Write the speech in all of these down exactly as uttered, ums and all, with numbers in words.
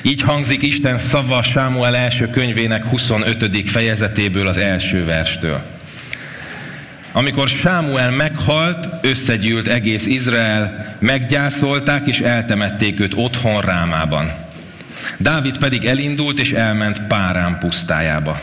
Így hangzik Isten szava Sámuel első könyvének huszonötödik fejezetéből, az első verstől. Amikor Sámuel meghalt, összegyűlt egész Izrael, meggyászolták és eltemették őt otthon Rámában. Dávid pedig elindult és elment Párán pusztájába.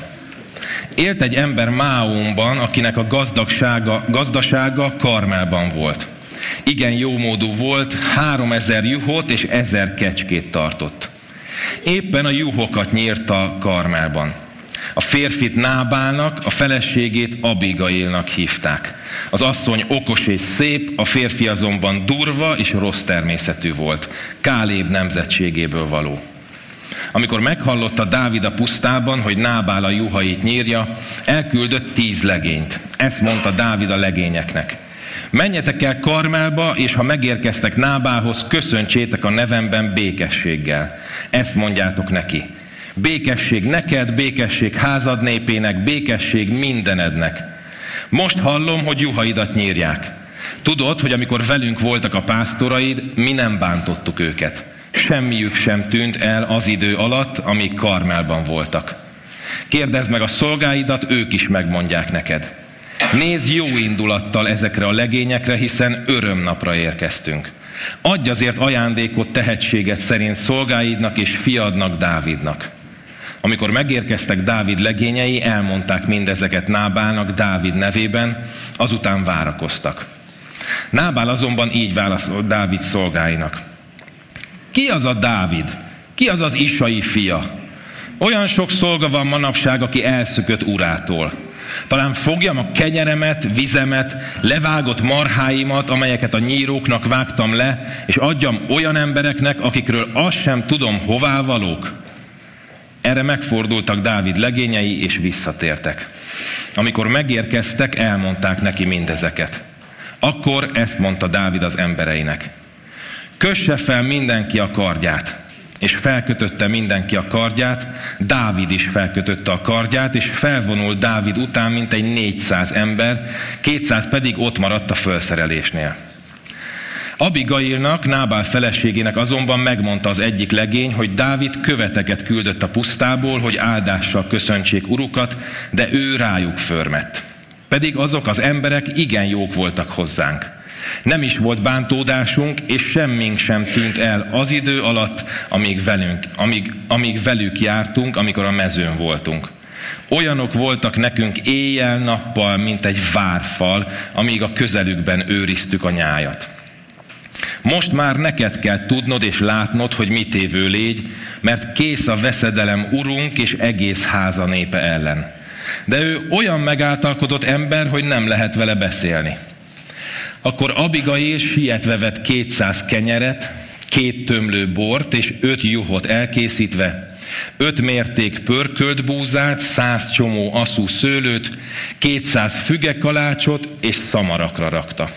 Élt egy ember Máónban, akinek a gazdagsága, gazdasága Karmelban volt. Igen jómódú volt, háromezer juhot és ezer kecskét tartott. Éppen a juhokat nyírta Karmelban. A férfit Nábálnak, a feleségét Abigailnak hívták. Az asszony okos és szép, a férfi azonban durva és rossz természetű volt, Káléb nemzetségéből való. Amikor meghallotta Dávid a pusztában, hogy Nábál a juhait nyírja, elküldött tíz legényt. Ezt mondta Dávid a legényeknek: menjetek el Karmelba, és ha megérkeztek Nábálhoz, köszöntsétek a nevemben békességgel. Ezt mondjátok neki: békesség neked, békesség házad népének, békesség mindenednek. Most hallom, hogy juhaidat nyírják. Tudod, hogy amikor velünk voltak a pásztoraid, mi nem bántottuk őket. Semmiük sem tűnt el az idő alatt, amíg Karmelban voltak. Kérdezd meg a szolgáidat, ők is megmondják neked. Nézz jó indulattal ezekre a legényekre, hiszen örömnapra érkeztünk. Adj azért ajándékot tehetséged szerint szolgáidnak és fiadnak, Dávidnak. Amikor megérkeztek Dávid legényei, elmondták mindezeket Nábálnak Dávid nevében, azután várakoztak. Nábál azonban így válaszolt Dávid szolgáinak: ki az a Dávid? Ki az az Isai fia? Olyan sok szolga van manapság, aki elszökött urától. Talán fogjam a kenyeremet, vizemet, levágott marháimat, amelyeket a nyíróknak vágtam le, és adjam olyan embereknek, akikről azt sem tudom, hová valók. Erre megfordultak Dávid legényei, és visszatértek. Amikor megérkeztek, elmondták neki mindezeket. Akkor ezt mondta Dávid az embereinek: kösse fel mindenki a kardját. És felkötötte mindenki a kardját, Dávid is felkötötte a kardját, és felvonult Dávid után mintegy négyszáz ember, kétszáz pedig ott maradt a fölszerelésnél. Abigailnak, Nábál feleségének azonban megmondta az egyik legény, hogy Dávid követeket küldött a pusztából, hogy áldással köszöntsék urukat, de ő rájuk förmett. Pedig azok az emberek igen jók voltak hozzánk. Nem is volt bántódásunk, és semmink sem tűnt el az idő alatt, amíg, velünk, amíg, amíg velük jártunk, amikor a mezőn voltunk. Olyanok voltak nekünk éjjel-nappal, mint egy várfal, amíg a közelükben őriztük a nyájat. Most már neked kell tudnod és látnod, hogy mit évő légy, mert kész a veszedelem urunk és egész háza népe ellen. De ő olyan megáltalkodott ember, hogy nem lehet vele beszélni. Akkor Abigail sietve vett kétszáz kenyeret, két tömlő bort és öt juhot elkészítve, öt mérték pörkölt búzát, száz csomó aszú szőlőt, kétszáz fügekalácsot és szamarakra rakta.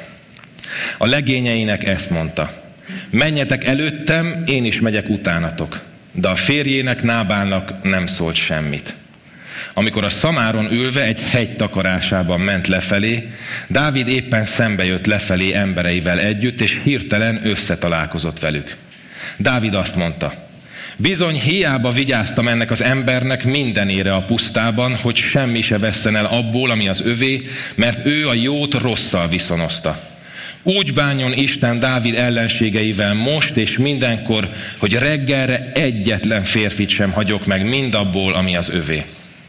A legényeinek ezt mondta: menjetek előttem, én is megyek utánatok. De a férjének, Nábálnak nem szólt semmit. Amikor a szamáron ülve egy hegy takarásában ment lefelé, Dávid éppen szembe jött lefelé embereivel együtt, és hirtelen összetalálkozott velük. Dávid azt mondta: bizony hiába vigyáztam ennek az embernek mindenére a pusztában, hogy semmi se vesszen el abból, ami az övé, mert ő a jót rosszal viszonozta. Úgy bánjon Isten Dávid ellenségeivel most és mindenkor, hogy reggelre egyetlen férfit sem hagyok meg mindabból, ami az övé.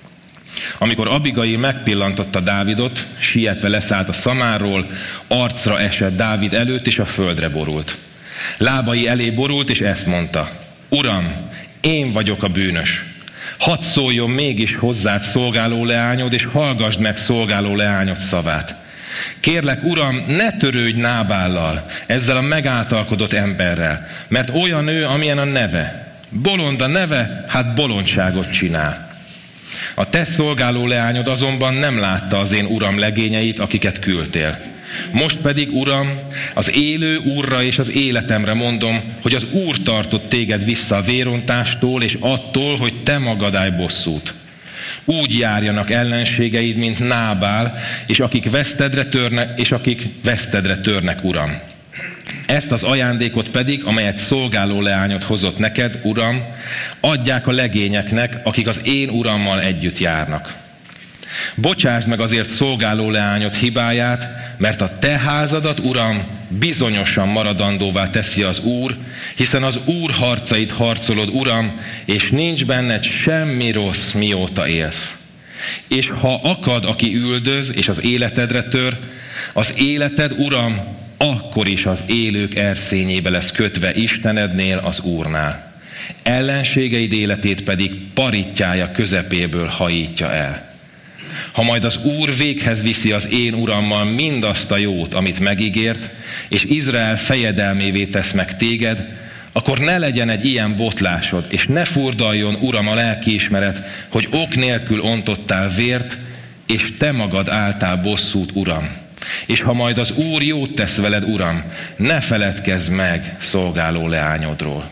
Amikor Abigail megpillantotta Dávidot, sietve leszállt a szamáról, arcra esett Dávid előtt, és a földre borult. Lábai elé borult, és ezt mondta: Uram, én vagyok a bűnös. Hadd szóljon mégis hozzád szolgáló leányod, és hallgasd meg szolgáló leányod szavát. Kérlek, Uram, ne törődj Nábállal, ezzel a megáltalkodott emberrel, mert olyan ő, amilyen a neve. Bolond a neve, hát bolondságot csinál. A te szolgáló leányod azonban nem látta az én uram legényeit, akiket küldtél. Most pedig, Uram, az élő Úrra és az életemre mondom, hogy az Úr tartott téged vissza a vérontástól, és attól, hogy te magad állj bosszút. Úgy járjanak ellenségeid, mint Nábál, és akik vesztedre törnek, és akik vesztedre törnek, Uram. Ezt az ajándékot pedig, amelyet szolgáló leányod hozott neked, uram, adják a legényeknek, akik az én urammal együtt járnak. Bocsásd meg azért szolgáló leányod hibáját, mert a te házadat, uram, bizonyosan maradandóvá teszi az Úr, hiszen az Úr harcait harcolod, uram, és nincs benned semmi rossz, mióta élsz. És ha akad, aki üldöz, és az életedre tör, az életed, uram, akkor is az élők erszényébe lesz kötve Istenednél, az Úrnál. Ellenségeid életét pedig parittyája közepéből hajítja el. Ha majd az Úr véghez viszi az én urammal mindazt a jót, amit megígért, és Izrael fejedelmévé tesz meg téged, akkor ne legyen egy ilyen botlásod, és ne furdaljon, uram, a lelkiismeret, hogy ok nélkül ontottál vért, és te magad álltál bosszút, uram. És ha majd az Úr jót tesz veled, uram, ne feledkezz meg szolgáló leányodról.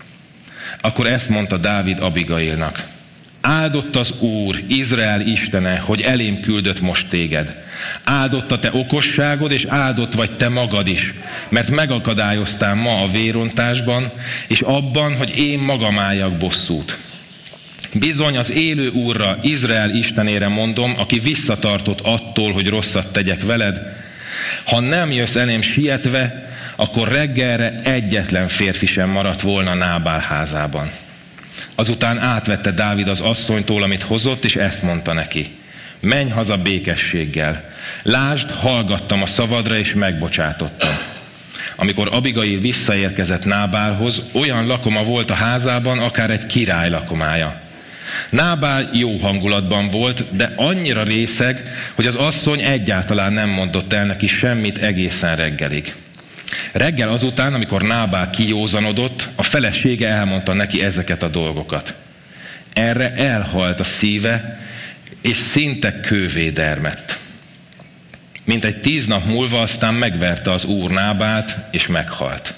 Akkor ezt mondta Dávid Abigailnak: áldott az Úr, Izrael Istene, hogy elém küldött most téged. Áldott a te okosságod, és áldott vagy te magad is, mert megakadályoztál ma a vérontásban, és abban, hogy én magam álljak bosszút. Bizony az élő Úrra, Izrael Istenére mondom, aki visszatartott attól, hogy rosszat tegyek veled, ha nem jössz elém sietve, akkor reggelre egyetlen férfi sem maradt volna Nábál házában. Azután átvette Dávid az asszonytól, amit hozott, és ezt mondta neki: menj haza békességgel. Lásd, hallgattam a szavadra, és megbocsátottam. Amikor Abigail visszaérkezett Nábálhoz, olyan lakoma volt a házában, akár egy király lakomája. Nábál jó hangulatban volt, de annyira részeg, hogy az asszony egyáltalán nem mondott el neki semmit egészen reggelig. Reggel azután, amikor Nábál kijózanodott, a felesége elmondta neki ezeket a dolgokat. Erre elhalt a szíve, és szinte kővé dermedt. Mintegy tíz nap múlva aztán megverte az Úr Nábált, és meghalt.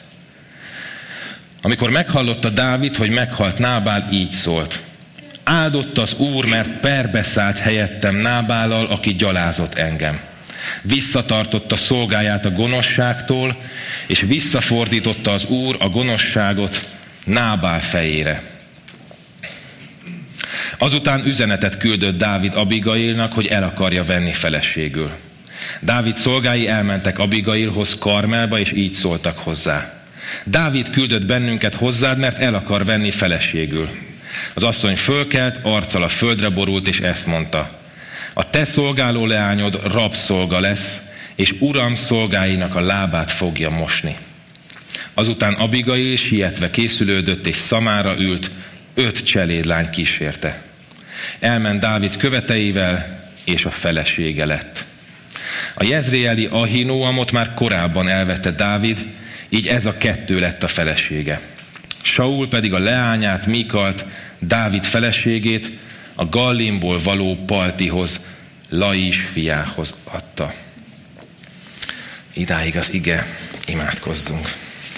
Amikor meghallotta Dávid, hogy meghalt Nábál, így szólt: áldott az Úr, mert perbe szállt helyettem Nábállal, aki gyalázott engem. Visszatartotta szolgáját a gonoszságtól, és visszafordította az Úr a gonoszságot Nábál fejére. Azután üzenetet küldött Dávid Abigailnak, hogy el akarja venni feleségül. Dávid szolgái elmentek Abigailhoz Karmelba, és így szóltak hozzá: Dávid küldött bennünket hozzád, mert el akar venni feleségül. Az asszony fölkelt, arccal a földre borult, és ezt mondta: a te szolgáló leányod rabszolga lesz, és uram szolgáinak a lábát fogja mosni. Azután Abigail sietve készülődött, és szamára ült, öt cselédlány kísérte. Elment Dávid követeivel, és a felesége lett. A jezreeli Ahinoamot már korábban elvette Dávid, így ez a kettő lett a felesége. Saul pedig a leányát, Mikalt, Dávid feleségét a Gallimból való Paltihoz, Lais fiához adta. Idáig az ige, imádkozzunk.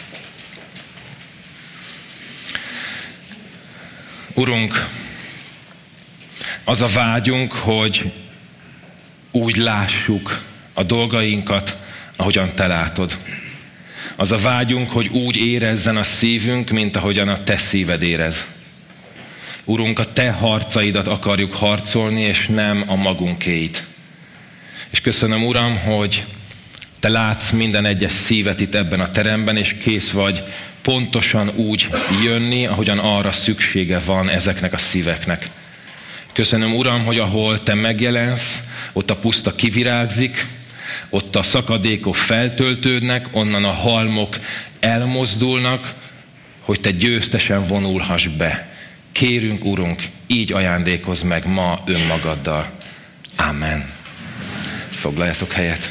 Urunk, az a vágyunk, hogy úgy lássuk a dolgainkat, ahogyan te látod. Az a vágyunk, hogy úgy érezzen a szívünk, mint ahogyan a te szíved érez. Urunk, a te harcaidat akarjuk harcolni, és nem a magunkéit. És köszönöm, Uram, hogy te látsz minden egyes szívet itt ebben a teremben, és kész vagy pontosan úgy jönni, ahogyan arra szüksége van ezeknek a szíveknek. Köszönöm, Uram, hogy ahol te megjelensz, ott a puszta kivirágzik, ott a szakadékok feltöltődnek, onnan a halmok elmozdulnak, hogy te győztesen vonulhass be. Kérünk, Urunk, így ajándékozz meg ma önmagaddal. Amen. Foglaljatok helyet.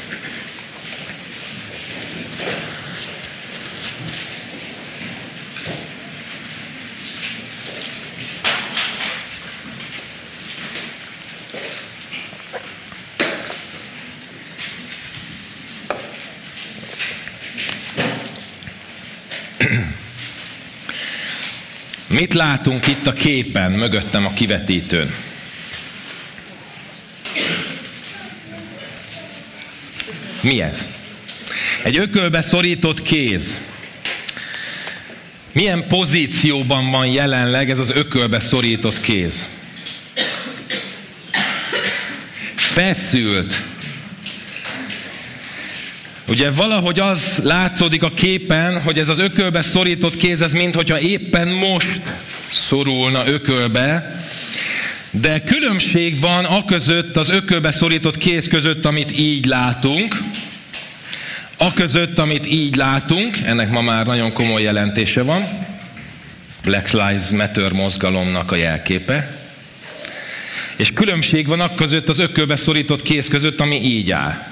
Mit látunk itt a képen, mögöttem a kivetítőn? Mi ez? Egy ökölbe szorított kéz. Milyen pozícióban van jelenleg ez az ökölbe szorított kéz? Feszült. Ugye valahogy az látszódik a képen, hogy ez az ökölbe szorított kéz, ez minthogyha éppen most szorulna ökölbe, de különbség van aközött, az ökölbe szorított kéz között, amit így látunk, aközött, amit így látunk, ennek ma már nagyon komoly jelentése van, Black Lives Matter mozgalomnak a jelképe, és különbség van aközött, az ökölbe szorított kéz között, ami így áll.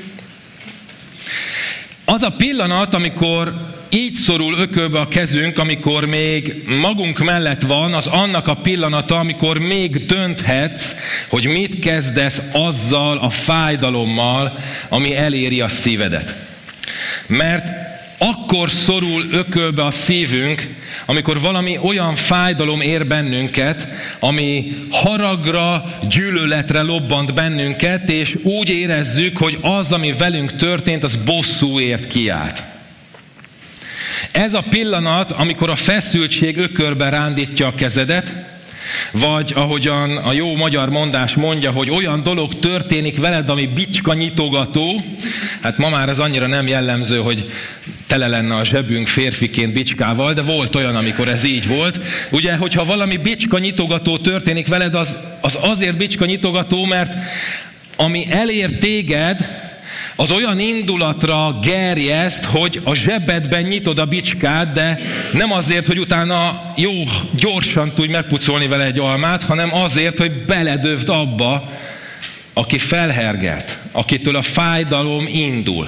Az a pillanat, amikor így szorul ökölbe a kezünk, amikor még magunk mellett van, az annak a pillanata, amikor még dönthetsz, hogy mit kezdesz azzal a fájdalommal, ami eléri a szívedet. Mert akkor szorul ökölbe a szívünk, amikor valami olyan fájdalom ér bennünket, ami haragra, gyűlöletre lobbant bennünket, és úgy érezzük, hogy az, ami velünk történt, az bosszúért kiállt. Ez a pillanat, amikor a feszültség ökölbe rándítja a kezedet, vagy ahogyan a jó magyar mondás mondja, hogy olyan dolog történik veled, ami bicska nyitogató. Hát ma már ez annyira nem jellemző, hogy tele lenne a zsebünk férfiként bicskával, de volt olyan, amikor ez így volt. Ugye, hogyha valami bicska nyitogató történik veled, az, az azért bicska nyitogató, mert ami elér téged, az olyan indulatra gerjeszt, hogy a zsebedben nyitod a bicskát, de nem azért, hogy utána jó, gyorsan tudj megpucolni vele egy almát, hanem azért, hogy beledövd abba, aki felhergelt, akitől a fájdalom indul.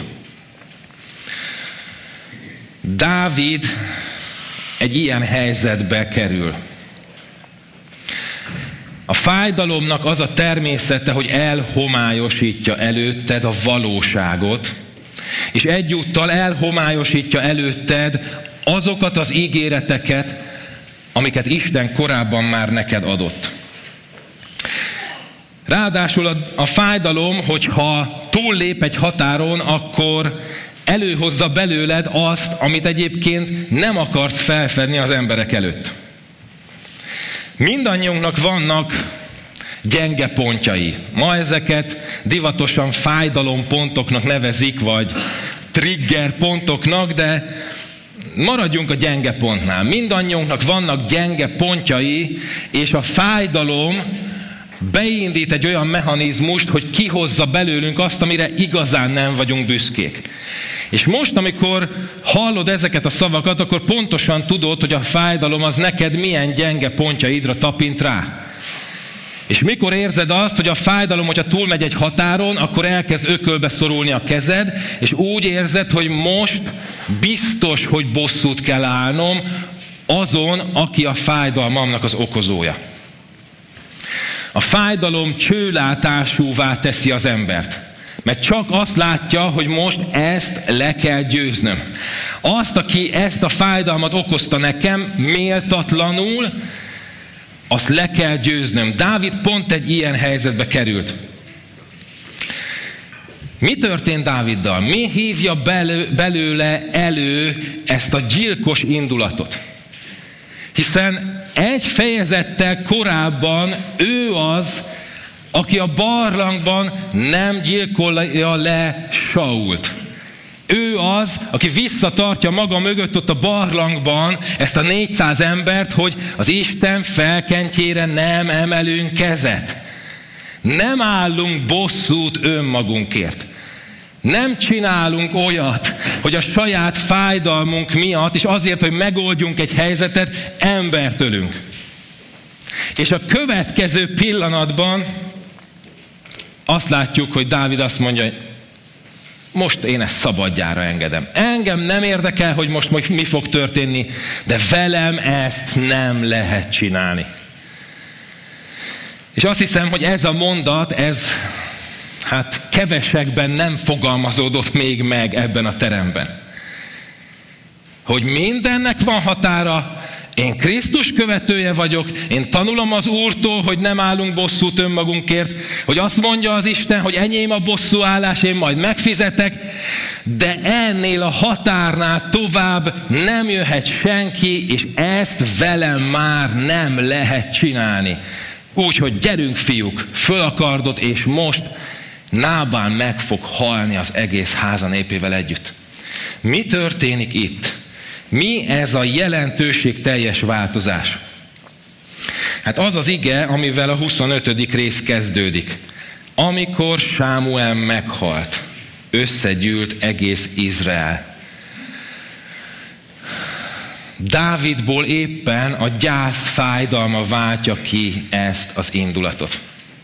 Dávid egy ilyen helyzetbe kerül. A fájdalomnak az a természete, hogy elhomályosítja előtted a valóságot, és egyúttal elhomályosítja előtted azokat az ígéreteket, amiket Isten korábban már neked adott. Ráadásul a, a fájdalom, hogyha túllép egy határon, akkor előhozza belőled azt, amit egyébként nem akarsz felfedni az emberek előtt. Mindannyiunknak vannak gyenge pontjai. Ma ezeket divatosan fájdalompontoknak nevezik, vagy trigger pontoknak, de maradjunk a gyenge pontnál. Mindannyiunknak vannak gyenge pontjai, és a fájdalom beindít egy olyan mechanizmust, hogy kihozza belőlünk azt, amire igazán nem vagyunk büszkék. És most, amikor hallod ezeket a szavakat, akkor pontosan tudod, hogy a fájdalom az neked milyen gyenge pontjaidra tapint rá. És mikor érzed azt, hogy a fájdalom, hogyha túlmegy egy határon, akkor elkezd ökölbe szorulni a kezed, és úgy érzed, hogy most biztos, hogy bosszút kell állnom azon, aki a fájdalmamnak az okozója. A fájdalom csőlátásúvá teszi az embert. Mert csak azt látja, hogy most ezt le kell győznöm. Azt, aki ezt a fájdalmat okozta nekem méltatlanul, azt le kell győznöm. Dávid pont egy ilyen helyzetbe került. Mi történt Dáviddal? Mi hívja belő, belőle elő ezt a gyilkos indulatot? Hiszen egy fejezettel korábban ő az, aki a barlangban nem gyilkolja le Sault. Ő az, aki visszatartja maga mögött ott a barlangban ezt a négyszáz embert, hogy az Isten felkentjére nem emelünk kezet. Nem állunk bosszút önmagunkért. Nem csinálunk olyat, hogy a saját fájdalmunk miatt, és azért, hogy megoldjunk egy helyzetet, embert ölünk. És a következő pillanatban azt látjuk, hogy Dávid azt mondja, hogy most én ezt szabadjára engedem. Engem nem érdekel, hogy most mi fog történni, de velem ezt nem lehet csinálni. És azt hiszem, hogy ez a mondat, ez hát kevesekben nem fogalmazódott még meg ebben a teremben. Hogy mindennek van határa, én Krisztus követője vagyok, én tanulom az Úrtól, hogy nem állunk bosszút önmagunkért, hogy azt mondja az Isten, hogy enyém a bosszúállás, én majd megfizetek, de ennél a határnál tovább nem jöhet senki, és ezt velem már nem lehet csinálni. Úgyhogy gyerünk, fiúk, föl a kardot, és most Nábán meg fog halni az egész háza népével együtt. Mi történik itt? Mi ez a jelentőség teljes változás? Hát az az ige, amivel a huszonötödik rész kezdődik. Amikor Sámuel meghalt, összegyűlt egész Izrael. Dávidból éppen a gyász fájdalma váltja ki ezt az indulatot.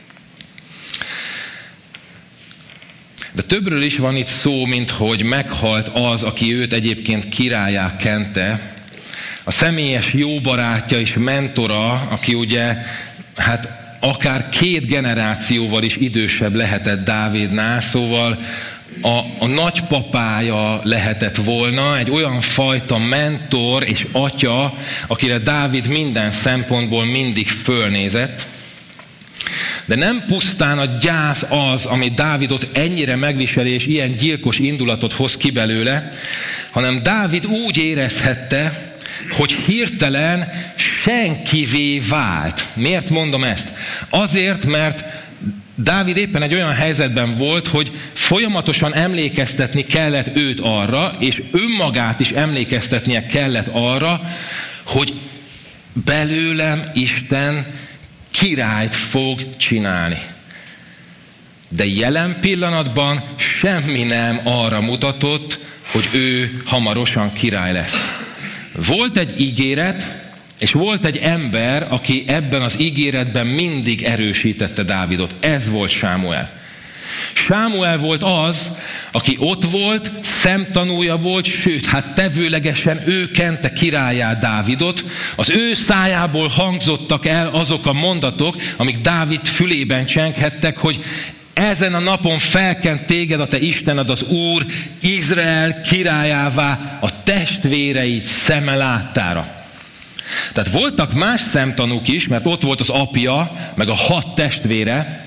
De többről is van itt szó, mint hogy meghalt az, aki őt egyébként királlyá kente. A személyes jó barátja és mentora, aki ugye, hát akár két generációval is idősebb lehetett Dávidnál, szóval a, a nagypapája lehetett volna, egy olyan fajta mentor és atya, akire Dávid minden szempontból mindig fölnézett. De nem pusztán a gyász az, ami Dávidot ennyire megviseli, és ilyen gyilkos indulatot hoz ki belőle, hanem Dávid úgy érezhette, hogy hirtelen senkivé vált. Miért mondom ezt? Azért, mert Dávid éppen egy olyan helyzetben volt, hogy folyamatosan emlékeztetni kellett őt arra, és önmagát is emlékeztetnie kellett arra, hogy belőlem Isten királyt fog csinálni. De jelen pillanatban semmi nem arra mutatott, hogy ő hamarosan király lesz. Volt egy ígéret, és volt egy ember, aki ebben az ígéretben mindig erősítette Dávidot. Ez volt Sámuel. Sámuel volt az, aki ott volt, szemtanúja volt, sőt, hát tevőlegesen ő kente királlyá Dávidot. Az ő szájából hangzottak el azok a mondatok, amik Dávid fülében csenghettek, hogy ezen a napon felkent téged a te Istened az Úr, Izrael királyává a testvéreid szeme láttára. Tehát voltak más szemtanúk is, mert ott volt az apja, meg a hat testvére,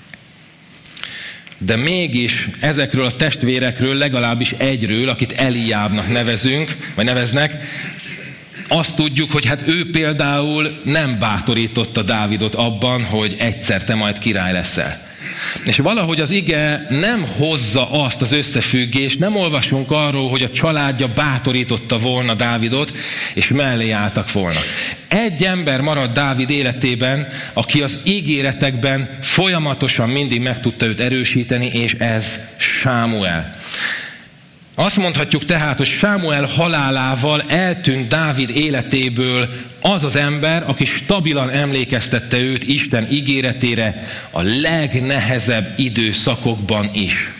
de mégis ezekről a testvérekről, legalábbis egyről, akit Eliábnak nevezünk, vagy neveznek, azt tudjuk, hogy hát ő például nem bátorította Dávidot abban, hogy egyszer te majd király leszel. És valahogy az ige nem hozza azt az összefüggést, nem olvasunk arról, hogy a családja bátorította volna Dávidot, és mellé álltak volna. Egy ember maradt Dávid életében, aki az ígéretekben folyamatosan mindig meg tudta őt erősíteni, és ez Sámuel. Azt mondhatjuk tehát, hogy Sámuel halálával eltűnt Dávid életéből az az ember, aki stabilan emlékeztette őt Isten ígéretére a legnehezebb időszakokban is.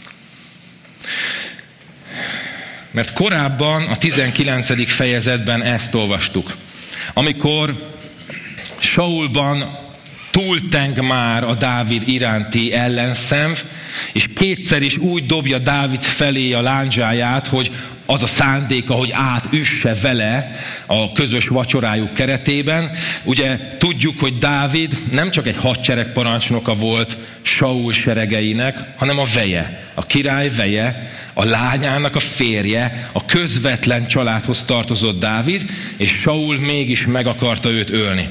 Mert korábban a tizenkilencedik fejezetben ezt olvastuk. Amikor Saulban túlteng már a Dávid iránti ellenszenv, és kétszer is úgy dobja Dávid felé a lándzsáját, hogy az a szándéka, hogy átüsse vele a közös vacsorájuk keretében. Ugye tudjuk, hogy Dávid nem csak egy hadseregparancsnoka volt Saul seregeinek, hanem a veje, a király veje, a lányának a férje, a közvetlen családhoz tartozott Dávid, és Saul mégis meg akarta őt ölni.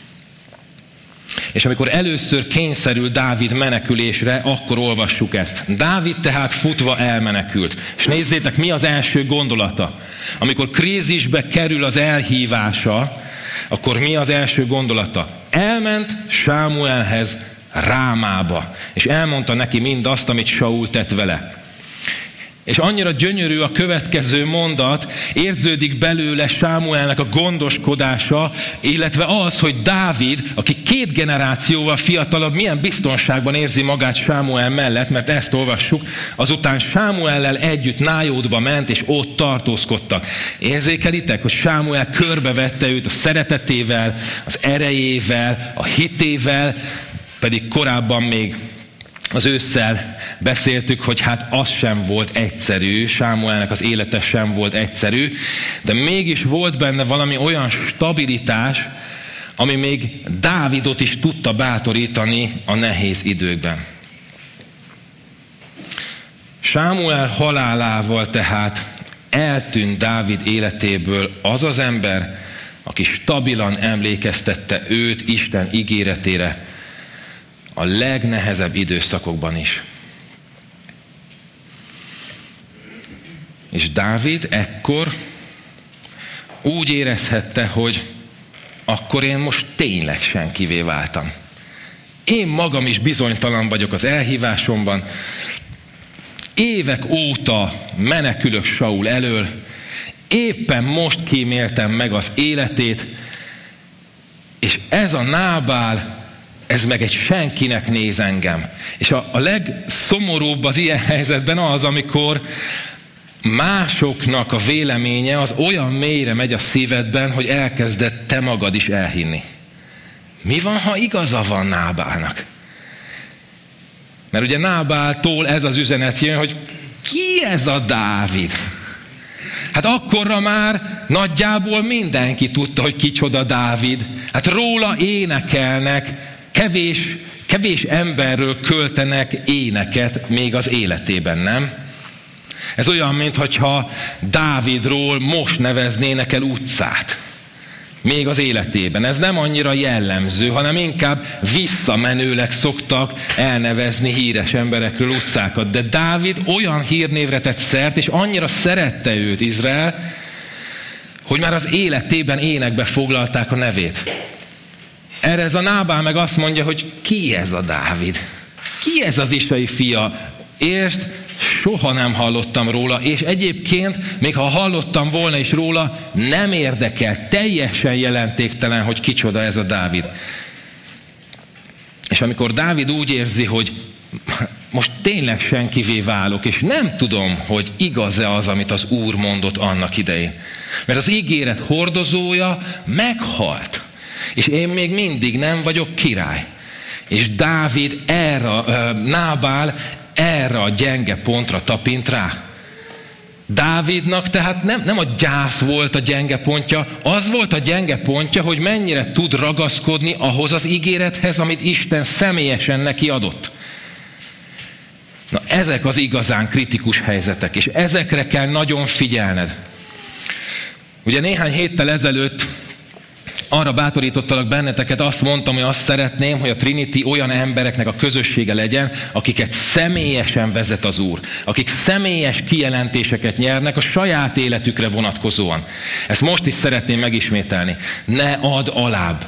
És amikor először kényszerül Dávid menekülésre, akkor olvassuk ezt. Dávid tehát futva elmenekült. És nézzétek, mi az első gondolata. Amikor krízisbe kerül az elhívása, akkor mi az első gondolata? Elment Sámuelhez Rámába, és elmondta neki mindazt, amit Saul tett vele. És annyira gyönyörű a következő mondat, érződik belőle Sámuelnek a gondoskodása, illetve az, hogy Dávid, aki két generációval fiatalabb, milyen biztonságban érzi magát Sámuel mellett, mert ezt olvassuk, azután Sámuellel együtt Nájódba ment, és ott tartózkodtak. Érzékelitek, hogy Sámuel körbevette őt a szeretetével, az erejével, a hitével, pedig korábban még az ősszel beszéltük, hogy hát az sem volt egyszerű, Sámuelnek az élete sem volt egyszerű, de mégis volt benne valami olyan stabilitás, ami még Dávidot is tudta bátorítani a nehéz időkben. Sámuel halálával tehát eltűnt Dávid életéből az az ember, aki stabilan emlékeztette őt Isten ígéretére a legnehezebb időszakokban is. És Dávid ekkor úgy érezhette, hogy akkor én most tényleg senkivé váltam. Én magam is bizonytalan vagyok az elhívásomban. Évek óta menekülök Saul elől. Éppen most kíméltem meg az életét, és ez a Nábál, ez meg egy senkinek néz engem. És a, a legszomorúbb az ilyen helyzetben az, amikor másoknak a véleménye az olyan mélyre megy a szívedben, hogy elkezded te magad is elhinni. Mi van, ha igaza van Nábálnak? Mert ugye Nábáltól ez az üzenet jön, hogy ki ez a Dávid? Hát akkorra már nagyjából mindenki tudta, hogy kicsoda Dávid. Hát róla énekelnek, kevés, kevés emberről költenek éneket még az életében, nem? Ez olyan, mintha Dávidról most neveznének el utcát. Még az életében. Ez nem annyira jellemző, hanem inkább visszamenőleg szoktak elnevezni híres emberekről utcákat. De Dávid olyan hírnévre tett szert, és annyira szerette őt Izrael, hogy már az életében énekbe foglalták a nevét. Erre ez a Nábál meg azt mondja, hogy ki ez a Dávid? Ki ez az Isai fia? Értsd, soha nem hallottam róla, és egyébként, még ha hallottam volna is róla, nem érdekel, teljesen jelentéktelen, hogy kicsoda ez a Dávid. És amikor Dávid úgy érzi, hogy most tényleg senkivé válok, és nem tudom, hogy igaz-e az, amit az Úr mondott annak idején. Mert az ígéret hordozója meghalt, és én még mindig nem vagyok király. És Dávid erre, Nábál erre a gyenge pontra tapint rá. Dávidnak tehát nem, nem a gyász volt a gyenge pontja, az volt a gyenge pontja, hogy mennyire tud ragaszkodni ahhoz az ígérethez, amit Isten személyesen neki adott. Na, ezek az igazán kritikus helyzetek, és ezekre kell nagyon figyelned. Ugye néhány héttel ezelőtt arra bátorítottalak benneteket, azt mondtam, hogy azt szeretném, hogy a Trinity olyan embereknek a közössége legyen, akiket személyesen vezet az Úr. Akik személyes kijelentéseket nyernek a saját életükre vonatkozóan. Ezt most is szeretném megismételni. Ne add alább.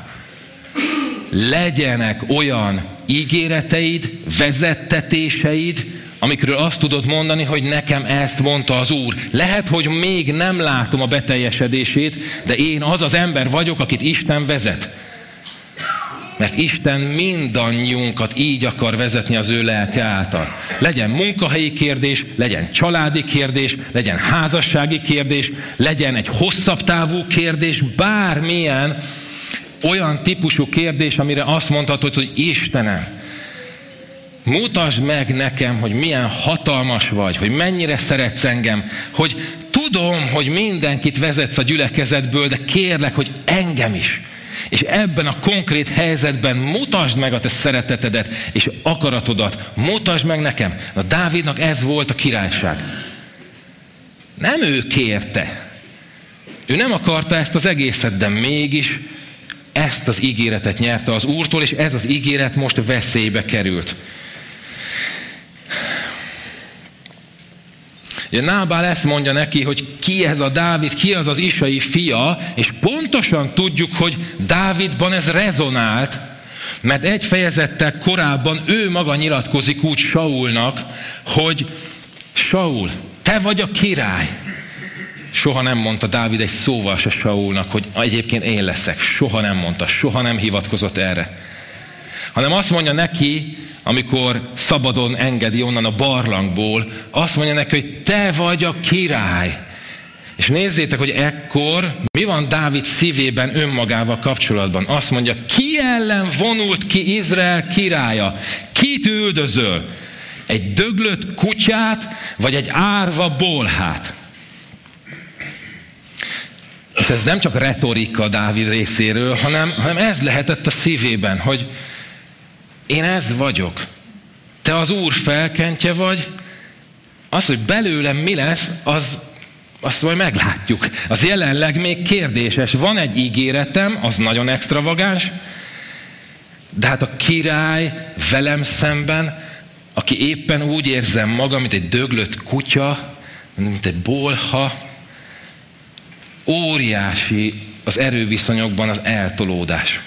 Legyenek olyan ígéreteid, vezettetéseid, amikről azt tudod mondani, hogy nekem ezt mondta az Úr. Lehet, hogy még nem látom a beteljesedését, de én az az ember vagyok, akit Isten vezet. Mert Isten mindannyiunkat így akar vezetni az ő lelke által. Legyen munkahelyi kérdés, legyen családi kérdés, legyen házassági kérdés, legyen egy hosszabb távú kérdés, bármilyen olyan típusú kérdés, amire azt mondhatod, hogy Istenem, mutasd meg nekem, hogy milyen hatalmas vagy, hogy mennyire szeretsz engem, hogy tudom, hogy mindenkit vezetsz a gyülekezetből, de kérlek, hogy engem is. És ebben a konkrét helyzetben mutasd meg a te szeretetedet és akaratodat. Mutasd meg nekem. Na, Dávidnak ez volt a királyság. Nem ő kérte. Ő nem akarta ezt az egészet, de mégis ezt az ígéretet nyerte az Úrtól, és ez az ígéret most veszélybe került. Ugye Nábál ezt mondja neki, hogy ki ez a Dávid, ki az az Isai fia, és pontosan tudjuk, hogy Dávidban ez rezonált, mert egy fejezettel korábban ő maga nyilatkozik úgy Saulnak, hogy Saul, te vagy a király. Soha nem mondta Dávid egy szóval se Saulnak, hogy egyébként én leszek. Soha nem mondta, soha nem hivatkozott erre. Hanem azt mondja neki, amikor szabadon engedi onnan a barlangból, azt mondja neki, hogy te vagy a király. És nézzétek, hogy ekkor mi van Dávid szívében önmagával kapcsolatban. Azt mondja, ki ellen vonult ki Izrael királya? Kit üldözöl? Egy döglött kutyát, vagy egy árva bolhát? És ez nem csak retorika Dávid részéről, hanem, hanem ez lehetett a szívében, hogy én ez vagyok. Te az Úr felkentje vagy, az, hogy belőlem mi lesz, az, azt majd meglátjuk. Az jelenleg még kérdéses. Van egy ígéretem, az nagyon extravagáns, de hát a király velem szemben, aki éppen úgy érzem magam, mint egy döglött kutya, mint egy bolha, óriási az erőviszonyokban az eltolódás.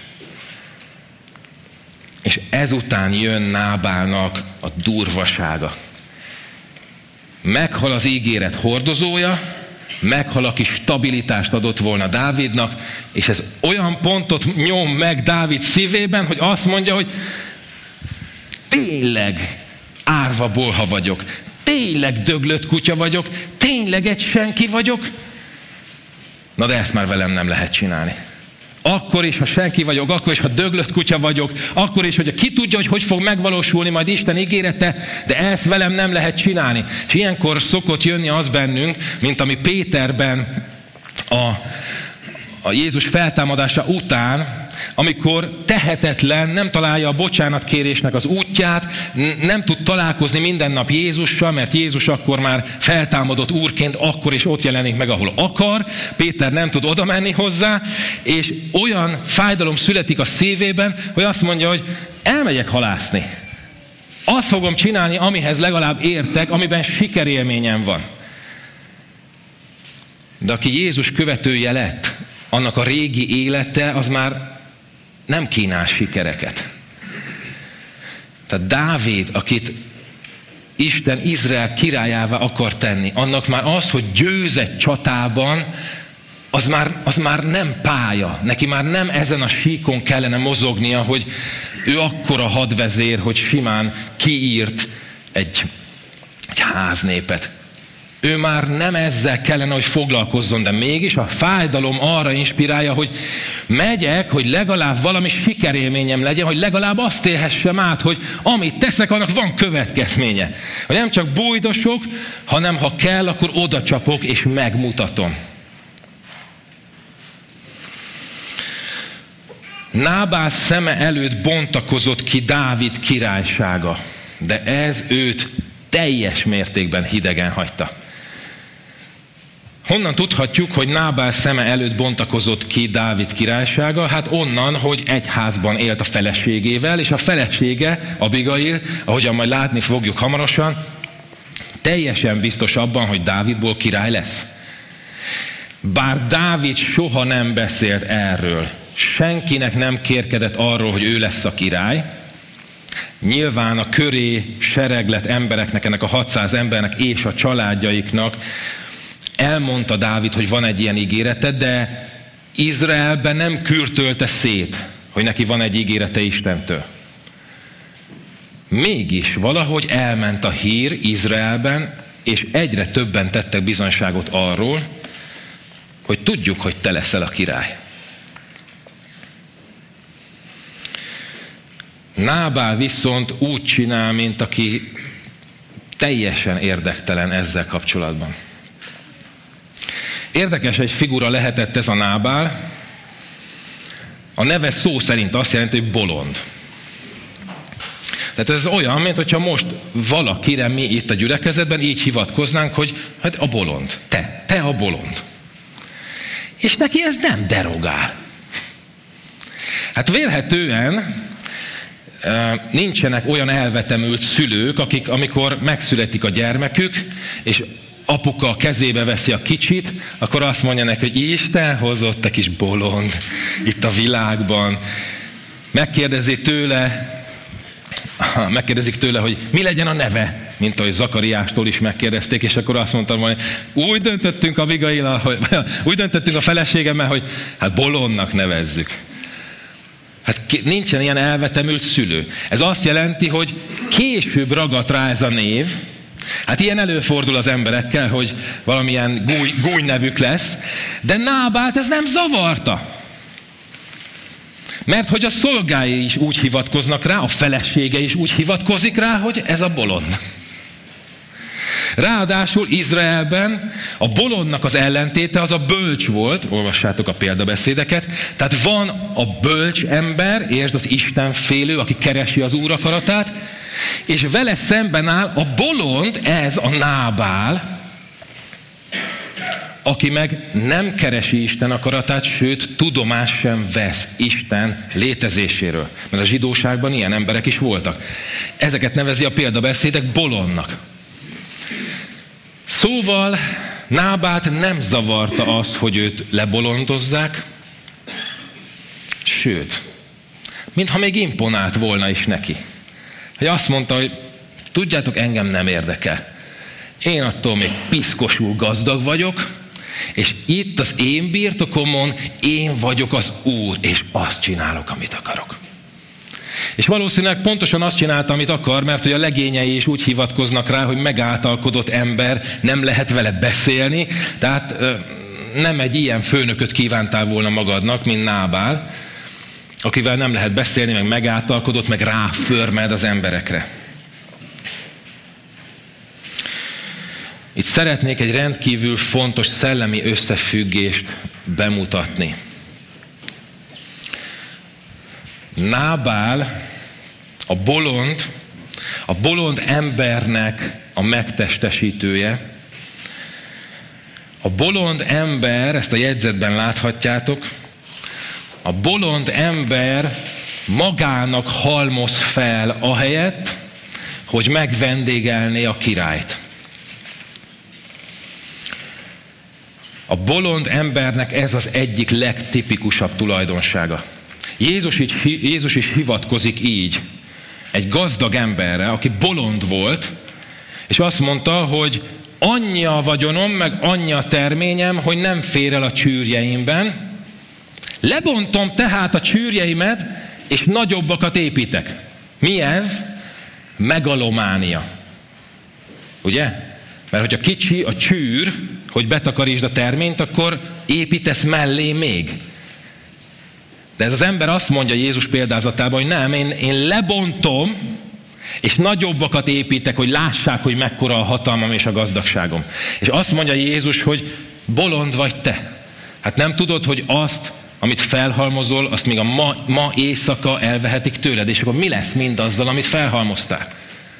És ezután jön Nábálnak a durvasága. Meghal az ígéret hordozója, meghal, aki stabilitást adott volna Dávidnak, és ez olyan pontot nyom meg Dávid szívében, hogy azt mondja, hogy tényleg árva bolha vagyok, tényleg döglött kutya vagyok, tényleg egy senki vagyok, na de ezt már velem nem lehet csinálni. Akkor is, ha senki vagyok, akkor is, ha döglött kutya vagyok, akkor is, hogy ki tudja, hogy hogy fog megvalósulni majd Isten ígérete, de ezt velem nem lehet csinálni. És ilyenkor szokott jönni az bennünk, mint ami Péterben a, a Jézus feltámadása után, amikor tehetetlen, nem találja a bocsánatkérésnek az útját, nem tud találkozni minden nap Jézussal, mert Jézus akkor már feltámadott úrként, akkor is ott jelenik meg, ahol akar. Péter nem tud oda menni hozzá, és olyan fájdalom születik a szívében, hogy azt mondja, hogy elmegyek halászni. Azt fogom csinálni, amihez legalább értek, amiben sikerélményem van. De aki Jézus követője lett, annak a régi élete az már nem kínál sikereket. Tehát Dávid, akit Isten Izrael királyává akar tenni, annak már az, hogy győz egy csatában, az már, az már nem pálya. Neki már nem ezen a síkon kellene mozognia, hogy ő akkora hadvezér, hogy simán kiírt egy, egy háznépet. Ő már nem ezzel kellene, hogy foglalkozzon, de mégis a fájdalom arra inspirálja, hogy megyek, hogy legalább valami sikerélményem legyen, hogy legalább azt élhessem át, hogy amit teszek, annak van következménye. Hogy nem csak bújdosok, hanem ha kell, akkor oda csapok és megmutatom. Nábál szeme előtt bontakozott ki Dávid királysága, de ez őt teljes mértékben hidegen hagyta. Honnan tudhatjuk, hogy Nábál szeme előtt bontakozott ki Dávid királysága? Hát onnan, hogy egy házban élt a feleségével, és a felesége, Abigail, ahogyan majd látni fogjuk hamarosan, teljesen biztos abban, hogy Dávidból király lesz. Bár Dávid soha nem beszélt erről, senkinek nem kérkedett arról, hogy ő lesz a király, nyilván a köré sereglet embereknek, ennek a hatszáz embernek és a családjaiknak elmondta Dávid, hogy van egy ilyen ígérete, de Izraelben nem kürtölte szét, hogy neki van egy ígérete Istentől. Mégis valahogy elment a hír Izraelben, és egyre többen tettek bizonyságot arról, hogy tudjuk, hogy te leszel a király. Nábál viszont úgy csinál, mint aki teljesen érdektelen ezzel kapcsolatban. Érdekes egy figura lehetett ez a Nábál. A neve szó szerint azt jelenti, hogy bolond. Tehát ez olyan, mint hogyha most valakire mi itt a gyülekezetben így hivatkoznánk, hogy hát a bolond. Te, te a bolond. És neki ez nem derogál. Hát vélhetően nincsenek olyan elvetemült szülők, akik amikor megszületik a gyermekük, és apuka a kezébe veszi a kicsit, akkor azt mondja neki, hogy Isten hozott egy kis bolond itt a világban. Megkérdezi tőle, megkérdezik tőle, hogy mi legyen a neve, mint ahogy Zakariástól is megkérdezték, és akkor azt mondtam, hogy úgy döntöttünk a Abigail, hogy úgy döntöttünk a feleségemmel, hogy hát bolondnak nevezzük. Hát nincsen ilyen elvetemült szülő. Ez azt jelenti, hogy később ragadt rá ez a név. Hát ilyen előfordul az emberekkel, hogy valamilyen gúj, gúj nevük lesz, de Nábált ez nem zavarta. Mert hogy a szolgái is úgy hivatkoznak rá, a felesége is úgy hivatkozik rá, hogy ez a bolond. Ráadásul Izraelben a bolondnak az ellentéte az a bölcs volt, olvassátok a példabeszédeket, tehát van a bölcs ember, értsd, az istenfélő, aki keresi az Úr akaratát, és vele szemben áll a bolond, ez a Nábál, aki meg nem keresi Isten akaratát, sőt, tudomást sem vesz Isten létezéséről. Mert a zsidóságban ilyen emberek is voltak. Ezeket nevezi a példabeszédek bolondnak. Szóval Nábált nem zavarta azt, hogy őt lebolondozzák, sőt, mintha még imponált volna is neki. Hogy azt mondta, hogy tudjátok, engem nem érdekel. Én attól még piszkosul gazdag vagyok, és itt az én birtokomon én vagyok az Úr, és azt csinálok, amit akarok. És valószínűleg pontosan azt csinálta, amit akar, mert hogy a legényei is úgy hivatkoznak rá, hogy megáltalkodott ember, nem lehet vele beszélni, tehát nem egy ilyen főnököt kívántál volna magadnak, mint Nábál, akivel nem lehet beszélni, meg megáltalkodott, meg ráförmed az emberekre. Itt szeretnék egy rendkívül fontos szellemi összefüggést bemutatni. Nábál, a bolond, a bolond embernek a megtestesítője. A bolond ember, ezt a jegyzetben láthatjátok, a bolond ember magának halmoz fel ahelyett, hogy megvendégelné a királyt. A bolond embernek ez az egyik legtipikusabb tulajdonsága. Jézus, így, Jézus is hivatkozik így egy gazdag emberre, aki bolond volt, és azt mondta, hogy annyi a vagyonom, meg annyi a terményem, hogy nem fér el a csűrjeimben. Lebontom tehát a csűrjeimet, és nagyobbakat építek. Mi ez? Megalománia. Ugye? Mert hogyha kicsi a csűr, hogy betakarítsd a terményt, akkor építesz mellé még. De ez az ember azt mondja Jézus példázatában, hogy nem, én, én lebontom, és nagyobbakat építek, hogy lássák, hogy mekkora a hatalmam és a gazdagságom. És azt mondja Jézus, hogy bolond vagy te. Hát nem tudod, hogy azt, amit felhalmozol, azt még a ma, ma éjszaka elvehetik tőled, és akkor mi lesz mindazzal, amit felhalmoztál?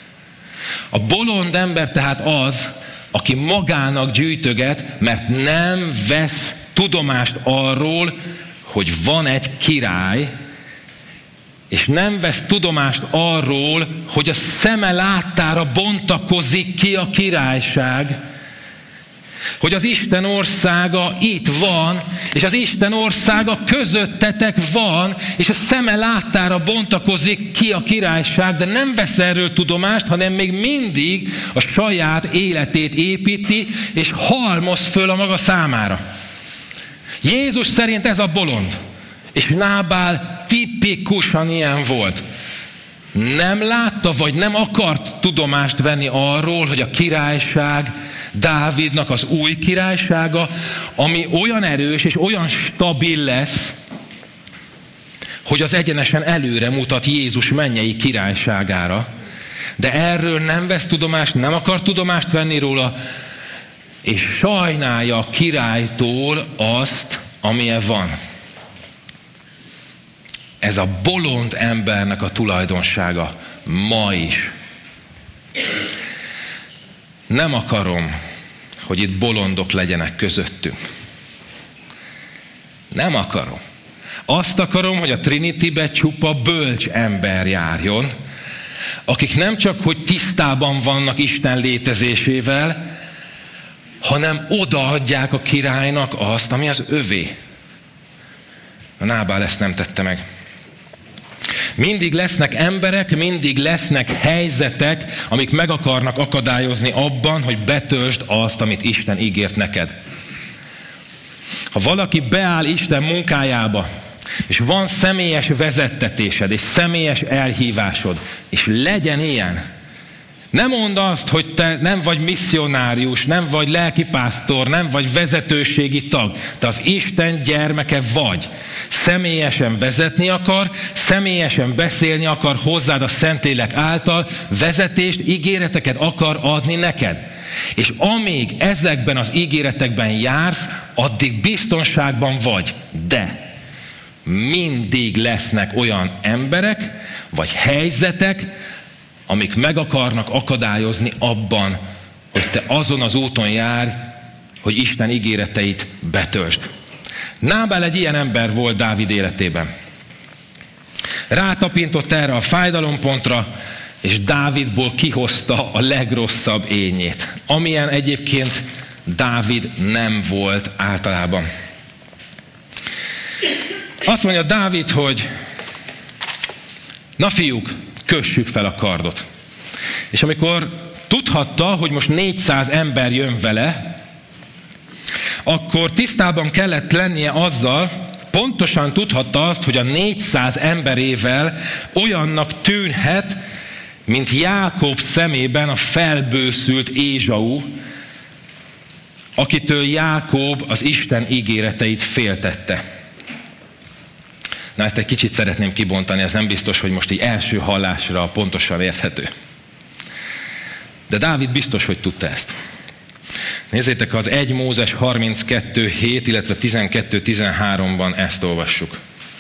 A bolond ember tehát az, aki magának gyűjtöget, mert nem vesz tudomást arról, hogy van egy király, és nem vesz tudomást arról, hogy a szeme láttára bontakozik ki a királyság, hogy az Isten országa itt van, és az Isten országa közöttetek van, és a szeme láttára bontakozik ki a királyság, de nem vesz erről tudomást, hanem még mindig a saját életét építi, és halmoz föl a maga számára. Jézus szerint ez a bolond, és Nábál tipikusan ilyen volt. Nem látta, vagy nem akart tudomást venni arról, hogy a királyság Dávidnak az új királysága, ami olyan erős és olyan stabil lesz, hogy az egyenesen előre mutat Jézus mennyei királyságára. De erről nem vesz tudomást, nem akar tudomást venni róla, és sajnálja a királytól azt, amilyen van. Ez a bolond embernek a tulajdonsága ma is. Nem akarom, hogy itt bolondok legyenek közöttünk. Nem akarom. Azt akarom, hogy a Trinitybe csupa bölcs ember járjon, akik nem csak, hogy tisztában vannak Isten létezésével, hanem odaadják a királynak azt, ami az övé. A Nábál ezt nem tette meg. Mindig lesznek emberek, mindig lesznek helyzetek, amik meg akarnak akadályozni abban, hogy betöltsd azt, amit Isten ígért neked. Ha valaki beáll Isten munkájába, és van személyes vezettetésed, és személyes elhívásod, és legyen ilyen, Ne mondd azt, hogy te nem vagy misszionárius, nem vagy lelkipásztor, nem vagy vezetőségi tag. Te az Isten gyermeke vagy. Személyesen vezetni akar, személyesen beszélni akar hozzád a Szentlélek által, vezetést, ígéreteket akar adni neked. És amíg ezekben az ígéretekben jársz, addig biztonságban vagy. De mindig lesznek olyan emberek, vagy helyzetek, amik meg akarnak akadályozni abban, hogy te azon az úton járj, hogy Isten ígéreteit betöltsd. Nábál egy ilyen ember volt Dávid életében. Rátapintott erre a fájdalompontra, és Dávidból kihozta a legrosszabb énjét, amilyen egyébként Dávid nem volt általában. Azt mondja Dávid, hogy na fiúk, kössük fel a kardot. És amikor tudhatta, hogy most négyszáz ember jön vele, akkor tisztában kellett lennie azzal, pontosan tudhatta azt, hogy a négyszáz emberével olyannak tűnhet, mint Jákob szemében a felbőszült Ézsau, akitől Jákob az Isten ígéreteit féltette. Na, ezt egy kicsit szeretném kibontani, ez nem biztos, hogy most így első hallásra pontosan érthető. De Dávid biztos, hogy tudta ezt. Nézzétek, az egy Mózes harminckettő hét, illetve tizenkettő tizenháromban ezt olvassuk.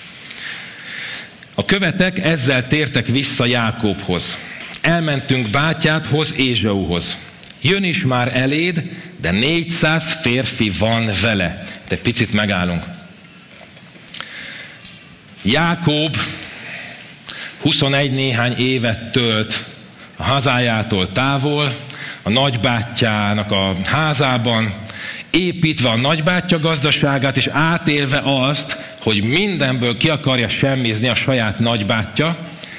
A követek ezzel tértek vissza Jákobhoz. Elmentünk bátyádhoz, Ézsauhoz. Jön is már eléd, de négyszáz férfi van vele. De egy picit megállunk. Jákob huszonegy néhány évet tölt a hazájától távol, a nagybátyjának a házában, építve a nagybátyja gazdaságát, és átélve azt, hogy mindenből ki akarja semmizni a saját nagybátyja,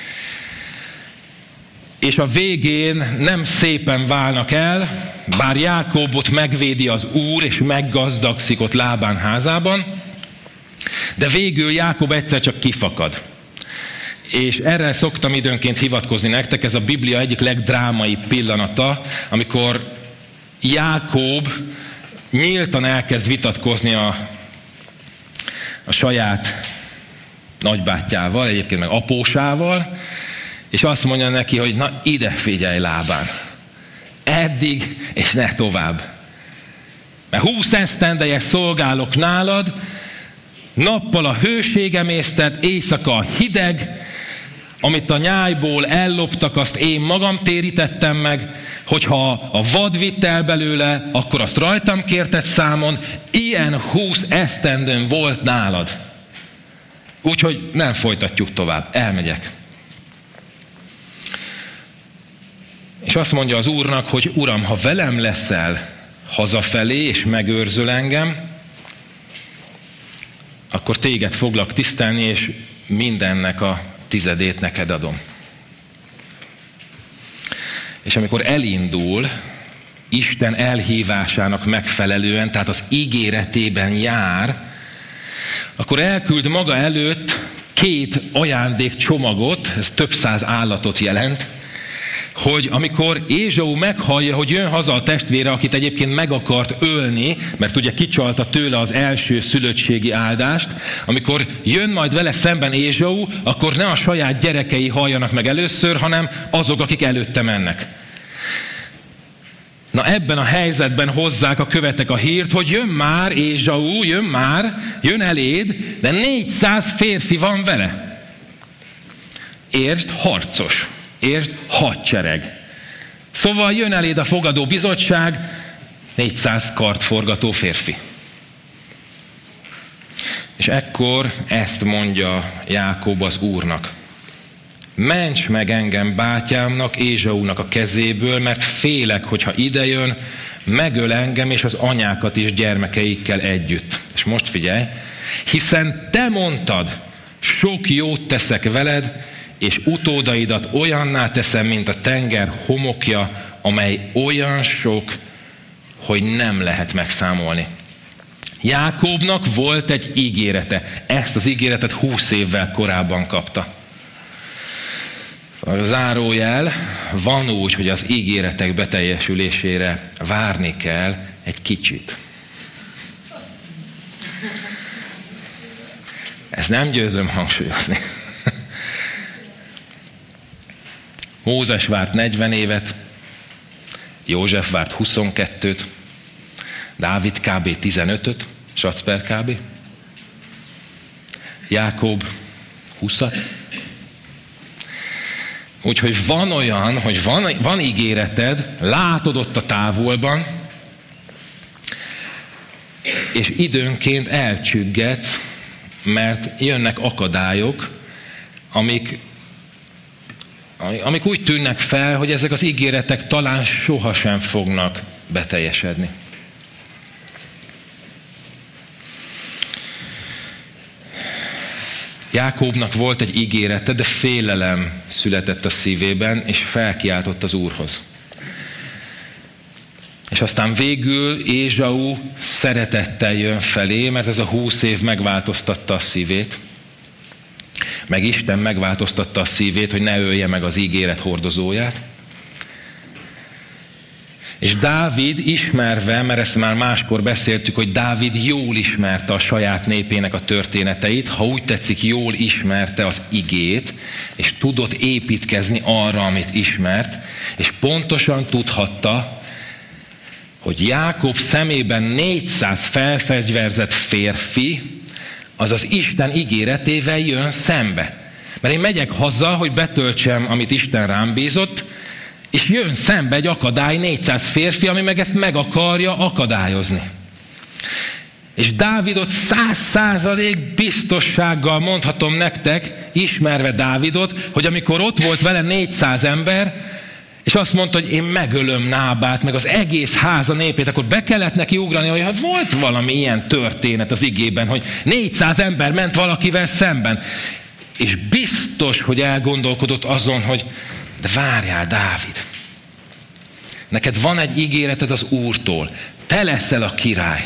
és a végén nem szépen válnak el, bár Jákobot megvédi az Úr, és meggazdagszik ott Lábán házában, de végül Jákob egyszer csak kifakad. És erre szoktam időnként hivatkozni nektek, ez a Biblia egyik legdrámai pillanata, amikor Jákob nyíltan elkezd vitatkozni a, a saját nagybátyjával, egyébként meg apósával, és azt mondja neki, hogy na ide figyelj Lábán, eddig és ne tovább. Mert húsz esztendeje szolgálok nálad, nappal a hőség emészted, éjszaka a hideg, amit a nyájból elloptak, azt én magam térítettem meg, hogyha a vad vitt el belőle, akkor azt rajtam kérted számon, ilyen húsz esztendőn volt nálad. Úgyhogy nem folytatjuk tovább, elmegyek. És azt mondja az Úrnak, hogy Uram, ha velem leszel hazafelé, és megőrzöl engem, akkor téged foglak tisztelni, és mindennek a tizedét neked adom. És amikor elindul, Isten elhívásának megfelelően, tehát az ígéretében jár, akkor elküld maga előtt két ajándékcsomagot, ez több száz állatot jelent, hogy amikor Ézsau meghallja, hogy jön haza a testvére, akit egyébként meg akart ölni, mert ugye kicsalta tőle az első szülöttségi áldást, amikor jön majd vele szemben Ézsau, akkor ne a saját gyerekei halljanak meg először, hanem azok, akik előtte mennek. Na ebben a helyzetben hozzák a követek a hírt, hogy jön már Ézsau, jön már, jön eléd, de négyszáz férfi van vele. Értsd, harcos. Értsd, hadsereg. Szóval jön eléd a fogadó bizottság, négyszáz kardforgató férfi. És ekkor ezt mondja Jákob az Úrnak. Ments meg engem bátyámnak, Ézsaunak a kezéből, mert félek, hogyha idejön, megöl engem és az anyákat is gyermekeikkel együtt. És most figyelj, hiszen te mondtad, sok jót teszek veled, és utódaidat olyanná teszem, mint a tenger homokja, amely olyan sok, hogy nem lehet megszámolni. Jákobnak volt egy ígérete. Ezt az ígéretet húsz évvel korábban kapta. A zárójel, van úgy, hogy az ígéretek beteljesülésére várni kell egy kicsit. Ezt nem győzöm hangsúlyozni. Mózes várt negyven évet, József várt huszonkettőt, Dávid kb. tizenötöt, Sacper kb. Jákob húszat. Úgyhogy van olyan, hogy van, van ígéreted, látod ott a távolban, és időnként elcsüggetsz, mert jönnek akadályok, amik, amik úgy tűnnek fel, hogy ezek az ígéretek talán sohasem fognak beteljesedni. Jákóbnak volt egy ígérete, de félelem született a szívében, és felkiáltott az Úrhoz. És aztán végül Ézsau szeretettel jön felé, mert ez a húsz év megváltoztatta a szívét. Meg Isten megváltoztatta a szívét, hogy ne ölje meg az ígéret hordozóját. És Dávid ismerve, mert ezt már máskor beszéltük, hogy Dávid jól ismerte a saját népének a történeteit, ha úgy tetszik, jól ismerte az igét, és tudott építkezni arra, amit ismert, és pontosan tudhatta, hogy Jákob szemében négyszáz felfegyverzett férfi, az az Isten ígéretével jön szembe. Mert én megyek haza, hogy betöltsem, amit Isten rám bízott, és jön szembe egy akadály, négyszáz férfi, ami meg ezt meg akarja akadályozni. És Dávidot száz százalék biztossággal mondhatom nektek, ismerve Dávidot, hogy amikor ott volt vele négyszáz ember, és azt mondta, hogy én megölöm Nábát, meg az egész háza népét, akkor be kellett neki ugrani, hogy hát volt valami ilyen történet az igében, hogy négyszáz ember ment valakivel szemben. És biztos, hogy elgondolkodott azon, hogy de várjál, Dávid, neked van egy ígéreted az Úrtól, te leszel a király.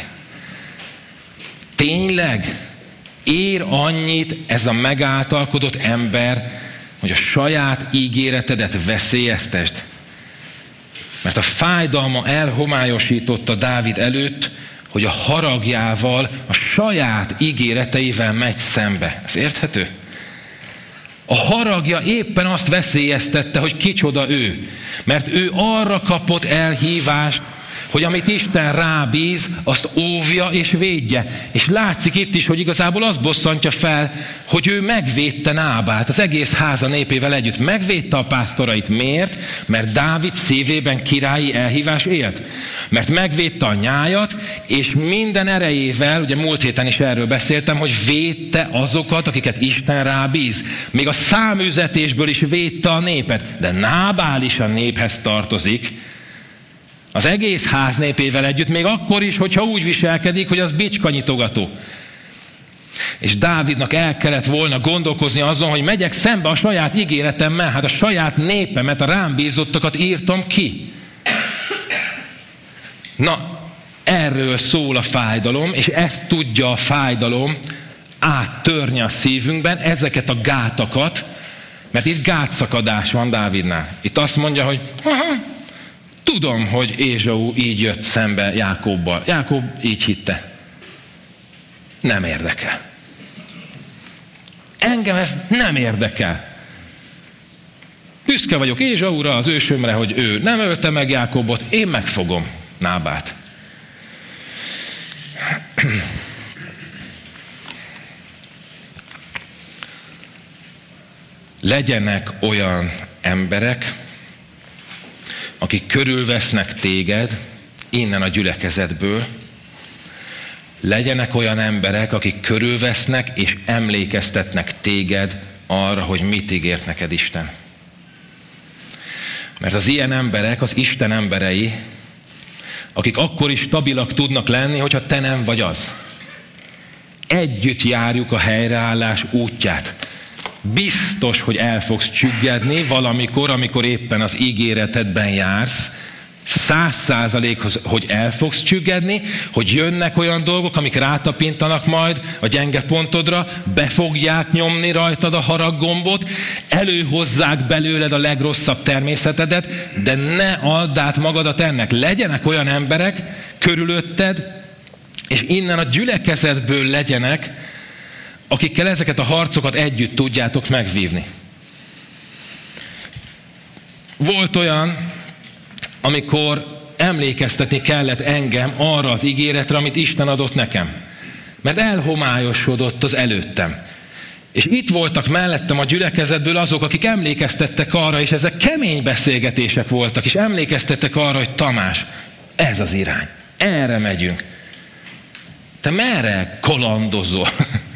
Tényleg ér annyit ez a megáltalkodott ember, hogy a saját ígéretedet veszélyeztesd? Mert a fájdalma elhomályosította Dávid előtt, hogy a haragjával, a saját ígéreteivel megy szembe. Ez érthető? A haragja éppen azt veszélyeztette, hogy kicsoda ő. Mert ő arra kapott elhívást, hogy amit Isten rábíz, azt óvja és védje. És látszik itt is, hogy igazából az bosszantja fel, hogy ő megvédte Nábát, az egész háza népével együtt. Megvédte a pásztorait. Miért? Mert Dávid szívében királyi elhívás élt. Mert megvédte a nyájat, és minden erejével, ugye múlt héten is erről beszéltem, hogy védte azokat, akiket Isten rábíz. Még a száműzetésből is védte a népet. De Nábál is a néphez tartozik, az egész ház népével együtt, még akkor is, hogyha úgy viselkedik, hogy az bicskanyitogató. És Dávidnak el kellett volna gondolkozni azon, hogy megyek szembe a saját ígéretemmel, hát a saját népemet, a rám bízottakat írtam ki. Na, erről szól a fájdalom, és ezt tudja a fájdalom áttörni a szívünkben, ezeket a gátakat, mert itt gátszakadás van Dávidnál. Itt azt mondja, hogy aha, tudom, hogy Ézsau így jött szembe Jákobbal. Jákob így hitte. Nem érdekel. Engem ez nem érdekel. Büszke vagyok Ézsaura, az ősömre, hogy ő nem ölte meg Jákobot, én megfogom Nábát. Legyenek olyan emberek, akik körülvesznek téged innen a gyülekezetből, legyenek olyan emberek, akik körülvesznek és emlékeztetnek téged arra, hogy mit ígért neked Isten. Mert az ilyen emberek az Isten emberei, akik akkor is stabilak tudnak lenni, hogyha te nem vagy az. Együtt járjuk a helyreállás útját. Biztos, hogy el fogsz csüggedni valamikor, amikor éppen az ígéretedben jársz, Száz százalékhoz, hogy el fogsz csüggedni, hogy jönnek olyan dolgok, amik rátapintanak majd a gyenge pontodra, be fogják nyomni rajtad a haraggombot, előhozzák belőled a legrosszabb természetedet, de ne add át magadat ennek. Legyenek olyan emberek körülötted, és innen a gyülekezetből legyenek, akikkel ezeket a harcokat együtt tudjátok megvívni. Volt olyan, amikor emlékeztetni kellett engem arra az ígéretre, amit Isten adott nekem. Mert elhomályosodott az előttem. És itt voltak mellettem a gyülekezetből azok, akik emlékeztettek arra, és ezek kemény beszélgetések voltak, és emlékeztettek arra, hogy Tamás, ez az irány, erre megyünk. Te merre kalandozol?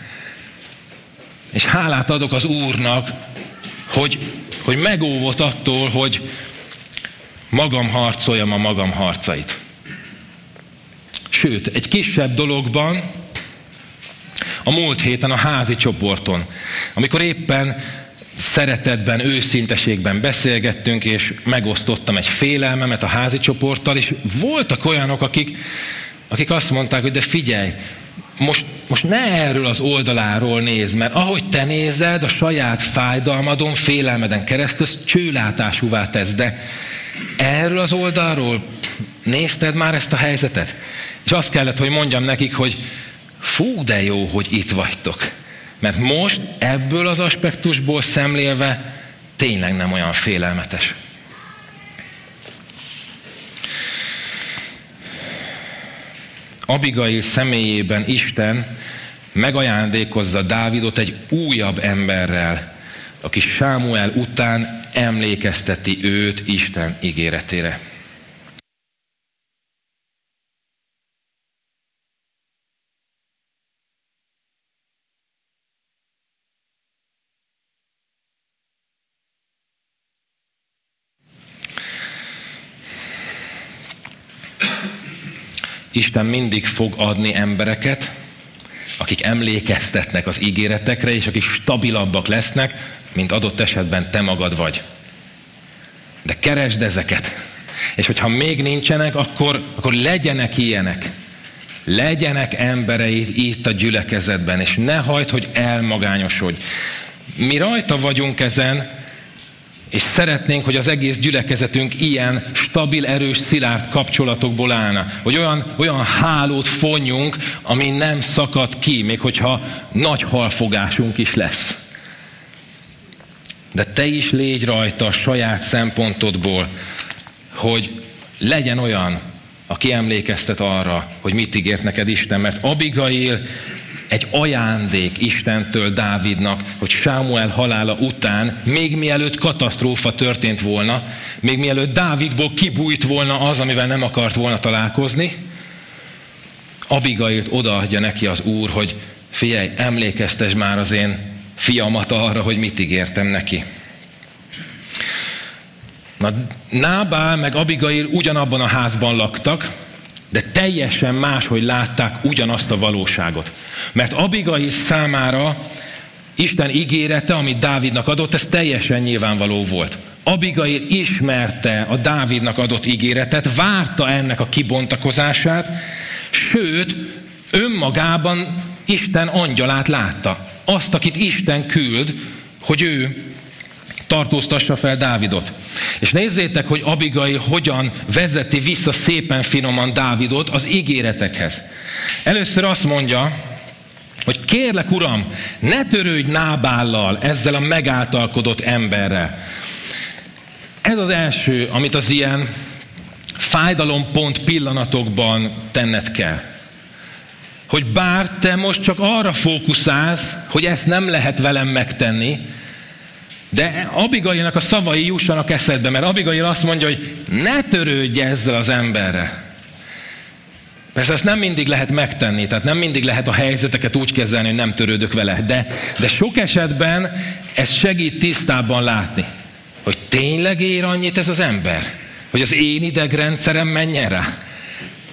És hálát adok az Úrnak, hogy, hogy megóvott attól, hogy magam harcoljam a magam harcait. Sőt, egy kisebb dologban, a múlt héten a házi csoporton, amikor éppen szeretetben, őszinteségben beszélgettünk, és megosztottam egy félelmemet a házi csoporttal, és voltak olyanok, akik, akik azt mondták, hogy de figyelj, most, most ne erről az oldaláról nézd, mert ahogy te nézed, a saját fájdalmadon, félelmeden keresztül csőlátásúvá tesz, de erről az oldalról nézted már ezt a helyzetet? És azt kellett, hogy mondjam nekik, hogy fú, de jó, hogy itt vagytok. Mert most ebből az aspektusból szemlélve tényleg nem olyan félelmetes. Abigail személyében Isten megajándékozza Dávidot egy újabb emberrel, aki Sámuel után emlékezteti őt Isten ígéretére. Isten mindig fog adni embereket, akik emlékeztetnek az ígéretekre, és akik stabilabbak lesznek, mint adott esetben te magad vagy. De keresd ezeket. És hogyha még nincsenek, akkor, akkor legyenek ilyenek. Legyenek embereid itt a gyülekezetben, és ne hagyd, hogy elmagányosodj. Mi rajta vagyunk ezen, és szeretnénk, hogy az egész gyülekezetünk ilyen stabil, erős, szilárd kapcsolatokból állna. Hogy olyan, olyan hálót fonjunk, ami nem szakad ki, még hogyha nagy halfogásunk is lesz. De te is légy rajta a saját szempontodból, hogy legyen olyan, aki emlékeztet arra, hogy mit ígért neked Isten. Mert Abigail egy ajándék Istentől Dávidnak, hogy Sámuel halála után, még mielőtt katasztrófa történt volna, még mielőtt Dávidból kibújt volna az, amivel nem akart volna találkozni, Abigailt odaadja neki az Úr, hogy figyelj, emlékeztes már az én fiamat arra, hogy mit ígértem neki. Na, Nábál meg Abigail ugyanabban a házban laktak, de teljesen máshogy látták ugyanazt a valóságot. Mert Abigail számára Isten ígérete, amit Dávidnak adott, ez teljesen nyilvánvaló volt. Abigail ismerte a Dávidnak adott ígéretet, várta ennek a kibontakozását, sőt, önmagában Isten angyalát látta. Azt, akit Isten küld, hogy ő tartóztassa fel Dávidot. És nézzétek, hogy Abigail hogyan vezeti vissza szépen finoman Dávidot az ígéretekhez. Először azt mondja, hogy kérlek, Uram, ne törődj Nábállal, ezzel a megáltalkodott emberrel. Ez az első, amit az ilyen fájdalompont pillanatokban tenned kell. Hogy bár te most csak arra fókuszálsz, hogy ezt nem lehet velem megtenni, de Abigailnak a szavai jussanak eszedbe, mert Abigail azt mondja, hogy ne törődj ezzel az emberrel. Persze ezt nem mindig lehet megtenni, tehát nem mindig lehet a helyzeteket úgy kezelni, hogy nem törődök vele, de, de sok esetben ez segít tisztában látni, hogy tényleg ér annyit ez az ember, hogy az én idegrendszerem menjen rá.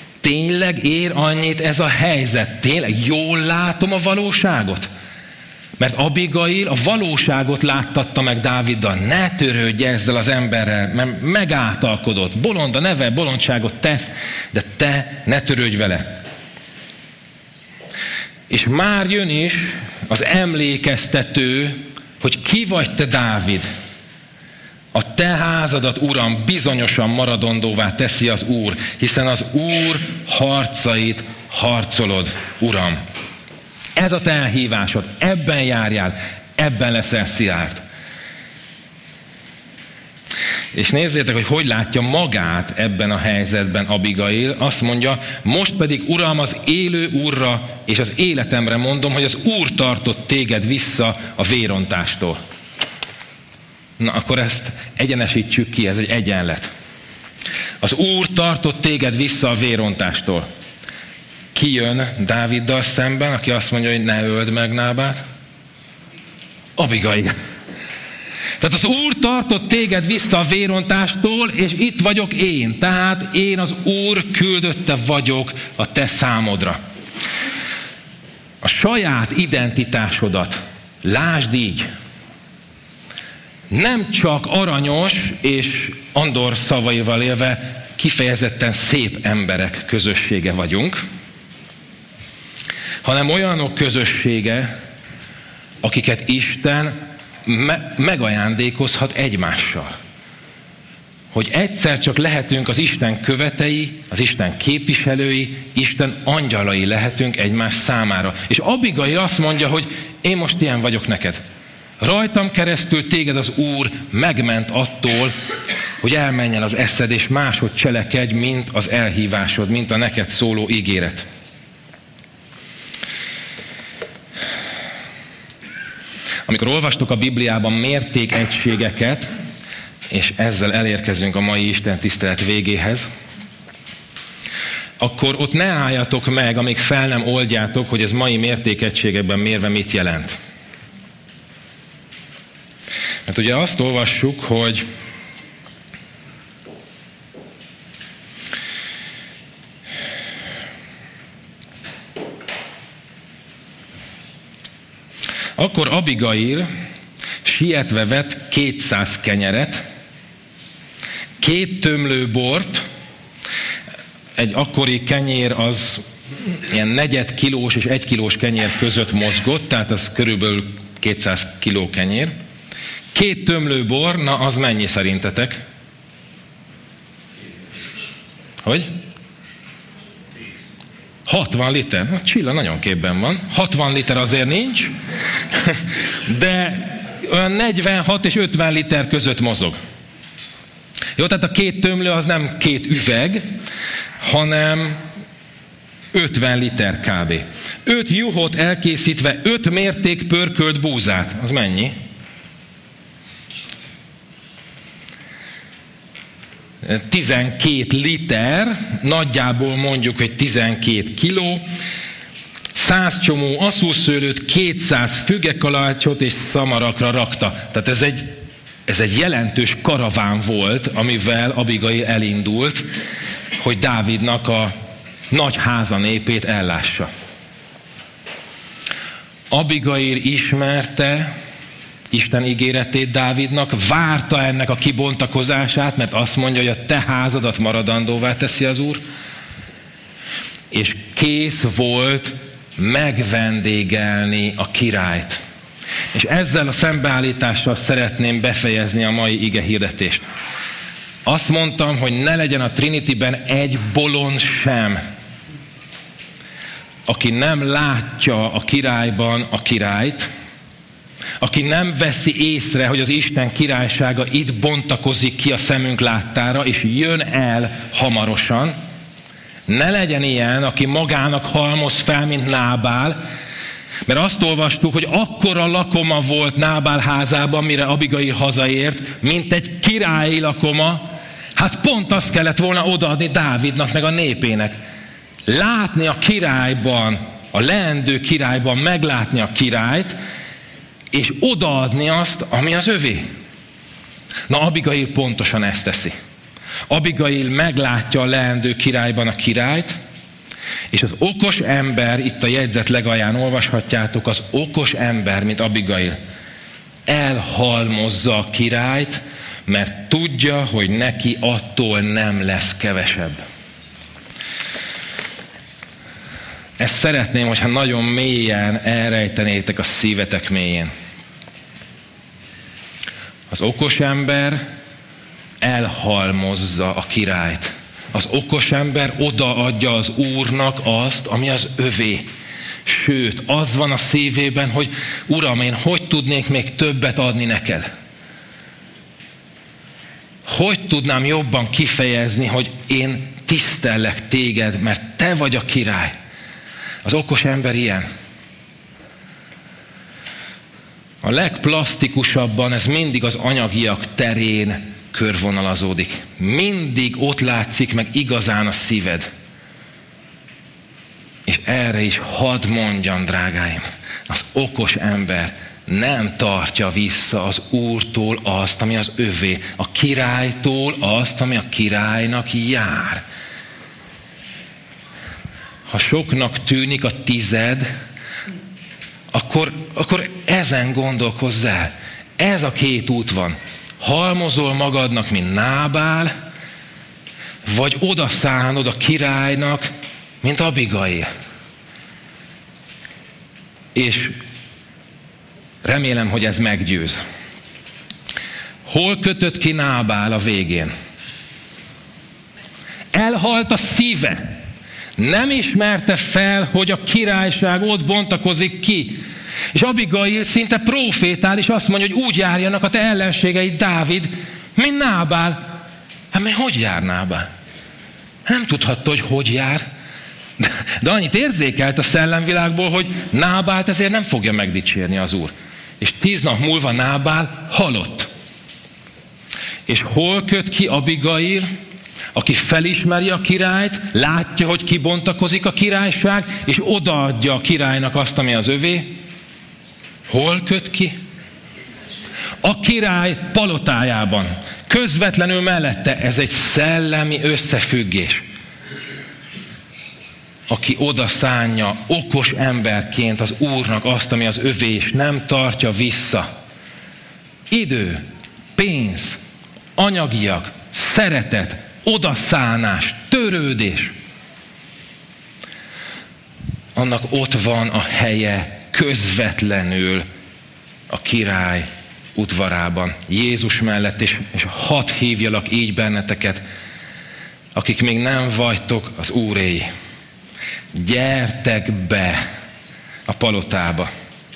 Tényleg ér annyit ez a helyzet, tényleg jól látom a valóságot. Mert Abigail a valóságot láttatta meg Dáviddal. Ne törődj ezzel az emberrel, mert megáltalkodott. Bolond a neve, bolondságot tesz, de te ne törődj vele. És már jön is az emlékeztető, hogy ki vagy te, Dávid. A te házadat, Uram, bizonyosan maradandóvá teszi az Úr, hiszen az Úr harcait harcolod, Uram. Ez a te elhívásod, ebben járjál, ebben leszel szilárd. És nézzétek, hogy hogy látja magát ebben a helyzetben Abigail. Azt mondja, most pedig, Uram, az élő Úrra és az életemre mondom, hogy az Úr tartott téged vissza a vérontástól. Na, akkor ezt egyenesítsük ki, ez egy egyenlet. Az Úr tartott téged vissza a vérontástól. Ki jön Dáviddal szemben, aki azt mondja, hogy ne öld meg Nábát? Abigail. Tehát az Úr tartott téged vissza a vérontástól, és itt vagyok én. Tehát én az Úr küldötte vagyok a te számodra. A saját identitásodat lásd így. Nem csak aranyos és Andor szavaival élve kifejezetten szép emberek közössége vagyunk, hanem olyanok közössége, akiket Isten me- megajándékozhat egymással. Hogy egyszer csak lehetünk az Isten követei, az Isten képviselői, Isten angyalai lehetünk egymás számára. És Abigail azt mondja, hogy én most ilyen vagyok neked. Rajtam keresztül téged az Úr megment attól, hogy elmenjen az eszed, és máshogy cselekedj, mint az elhívásod, mint a neked szóló ígéret. Amikor olvastuk a Bibliában mértékegységeket, és ezzel elérkezünk a mai Isten tisztelet végéhez, akkor ott ne álljatok meg, amíg fel nem oldjátok, hogy ez mai mértékegységekben mérve mit jelent. Mert ugye azt olvassuk, hogy akkor Abigail sietve vett kétszáz kenyeret, két tömlő bort, egy akkori kenyér az ilyen negyed kilós és egy kilós kenyér között mozgott, tehát az körülbelül kétszáz kiló kenyér. Két tömlő bor, na az mennyi szerintetek? Hogy? hatvan liter. Na, Csilla nagyon képben van. hatvan liter azért nincs, de olyan negyvenhat és ötven liter között mozog. Jó, tehát a két tömlő az nem két üveg, hanem ötven liter kb. öt juhot elkészítve, öt mérték pörkölt búzát. Az mennyi? tizenkét liter, nagyjából mondjuk, hogy tizenkét kiló, száz csomó asszúszőlőt, kétszáz fügekalácsot és szamarakra rakta. Tehát ez egy, ez egy jelentős karaván volt, amivel Abigail elindult, hogy Dávidnak a nagy háza népét ellássa. Abigail ismerte Isten ígéretét Dávidnak, várta ennek a kibontakozását, mert azt mondja, hogy a te házadat maradandóvá teszi az Úr, és kész volt megvendégelni a királyt. És ezzel a szembeállítással szeretném befejezni a mai ige hirdetést. Azt mondtam, hogy ne legyen a Trinityben egy bolond sem, aki nem látja a királyban a királyt, aki nem veszi észre, hogy az Isten királysága itt bontakozik ki a szemünk láttára, és jön el hamarosan. Ne legyen ilyen, aki magának halmoz fel, mint Nábál, mert azt olvastuk, hogy akkora lakoma volt Nábál házában, mire Abigail hazaért, mint egy királyi lakoma. Hát pont azt kellett volna odaadni Dávidnak, meg a népének. Látni a királyban, a leendő királyban, meglátni a királyt, és odaadni azt, ami az övé. Na, Abigail pontosan ezt teszi. Abigail meglátja a leendő királyban a királyt, És az okos ember, itt a jegyzet legalján olvashatjátok, az okos ember, mint Abigail, elhalmozza a királyt, mert tudja, hogy neki attól nem lesz kevesebb. Ezt szeretném, hogyha nagyon mélyen elrejtenétek a szívetek mélyén. Az okos ember elhalmozza a királyt. Az okos ember odaadja az Úrnak azt, ami az övé. Sőt, az van a szívében, hogy Uram, én hogy tudnék még többet adni neked? Hogy tudnám jobban kifejezni, hogy én tisztellek téged, mert te vagy a király. Az okos ember ilyen. A legplasztikusabban ez mindig az anyagiak terén körvonalazódik. Mindig ott látszik meg igazán a szíved. És erre is hadd mondjam, drágáim, az okos ember nem tartja vissza az Úrtól azt, ami az övé, a királytól azt, ami a királynak jár. Ha soknak tűnik a tized, akkor, akkor ezen gondolkozz el. Ez a két út van. Halmozol magadnak, mint Nábál, vagy odaszánod a királynak, mint Abigail. És remélem, hogy ez meggyőz. Hol kötött ki Nábál a végén? Elhalt a szíve. Nem ismerte fel, hogy a királyság ott bontakozik ki. És Abigail szinte profétál, és azt mondja, hogy úgy járjanak a te ellenségeid, Dávid, mint Nábál. Hát mert hogy jár Nábál? Nem tudhatta, hogy hogy jár. De annyit érzékelt a szellemvilágból, hogy Nábált ezért nem fogja megdicsérni az Úr. És tíz nap múlva Nábál halott. És hol köt ki Abigail, aki felismeri a királyt, látja, hogy kibontakozik a királyság, és odaadja a királynak azt, ami az övé. Hol köt ki? A király palotájában. Közvetlenül mellette. Ez egy szellemi összefüggés. Aki odaszánja okos emberként az Úrnak azt, ami az övé, és nem tartja vissza. Idő, pénz, anyagiak, szeretet, odaszánás, törődés. Annak ott van a helye közvetlenül a király udvarában, Jézus mellett, és, és hadd hívjalak így benneteket, akik még nem vagytok az Úréi. Gyertek be a palotába.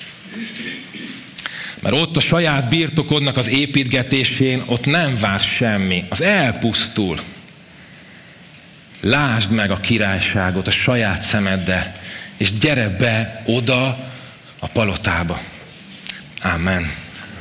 Mert ott a saját birtokodnak az építgetésén, ott nem vársz semmi. Az elpusztul. Lásd meg a királyságot a saját szemeddel, és gyere be oda a palotába. Amen.